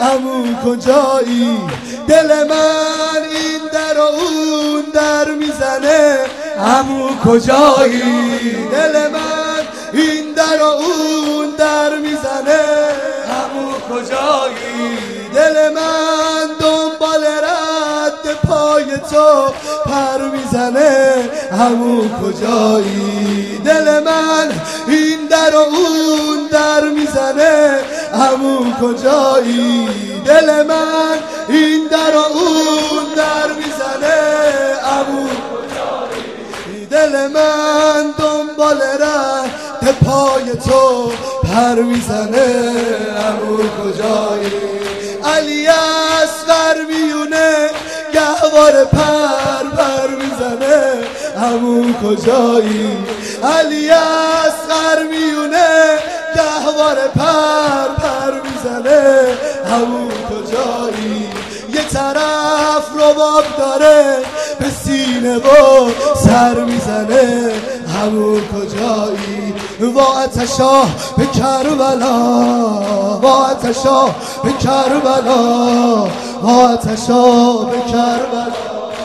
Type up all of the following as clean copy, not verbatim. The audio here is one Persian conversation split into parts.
عمو کجایی؟ دل من این در و اون در میزنه، عمو کجایی؟ دل من این در و اون در میزنه، عمو کجایی؟ دل من دنبال رد پای تو پر میزنه، عمو کجایی؟ دل من این در و اون در میزنه، عمو کجایی؟ دل من این در و اون در میزنه، عمو کجایی؟ دل من دنبال رد پای تو پر میزنه، عمو کجایی؟ علی اصغر میونه گهواره پر میزنه، عمو کجایی؟ علی اصغر میونه گهواره پر میزنه، عمو کجایی؟ یه طرف رباب داره به سینه و سر میزنه، عمو کجایی؟ وا آتشا به کربلا، وا آتشا به کربلا، وا آتشا به کربلا،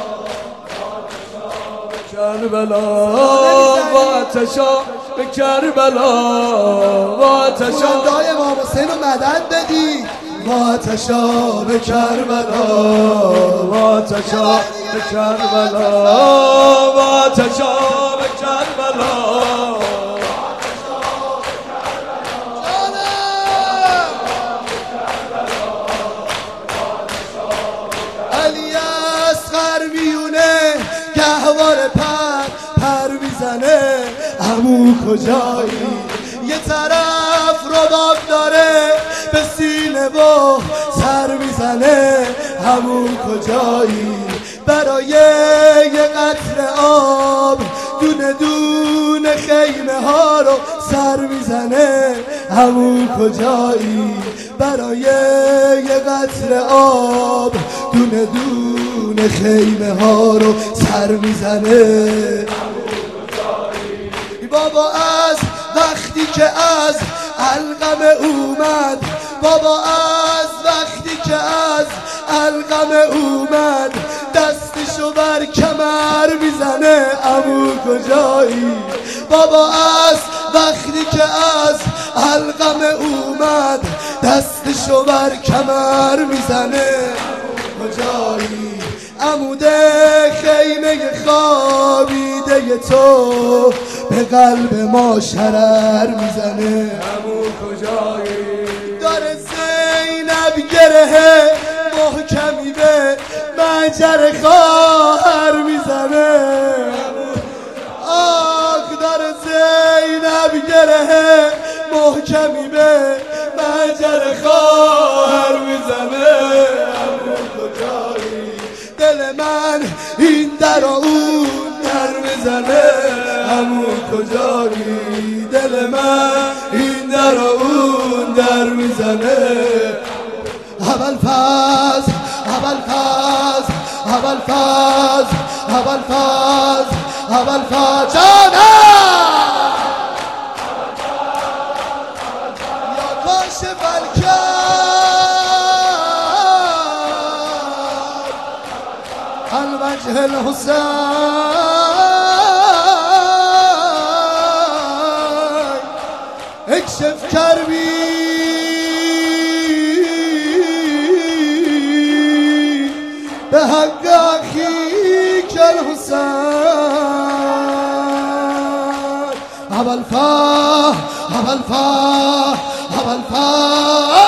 کربلا، وا آتشا به کربلا، وا آتشا دای امام حسین رو مدد بدی، وا آتشا به کربلا، وا آتشا به کربلا، وا آتشا به کربلا. علی اصغر میونه گهواره پر میزنه، عمو کجایی؟ یه طرف رباب داره به سینه و سر میزنه، عمو کجایی؟ برای یه قطره آب دونه دونه خیمه ها رو سر میزنه، عمو کجایی؟ برای یه قطره آب دونه دونه خیمه ها رو سر میزنه، بابا از وقتی که از القم اومد، بابا از وقتی که از القم اومد دستشو بر کمر میزنه، عمو کجایی؟ بابا از وقتی که از القم اومد دستشو بر کمر میزنه، کجایی؟ عمود خیمه خوابیده تو به قلب ما شرر میزنه، عمو کجایی؟ داره زینب گره محکمی به منجر خواهر میزنه، آخ داره زینب گره محکمی به منجر خواهر میزنه، عمو کجایی؟ دل من این در و اون در میزنه، عمو کجایی؟ دل من این در و اون در میزنه، ابوالفضل ابوالفضل ابوالفضل ابوالفضل ابوالفضل جانم یا کاشف الکرب عن وجه الحسین، اکشف کربی به حق اخیک الحسین، ابوالفضل ابوالفضل ابوالفضل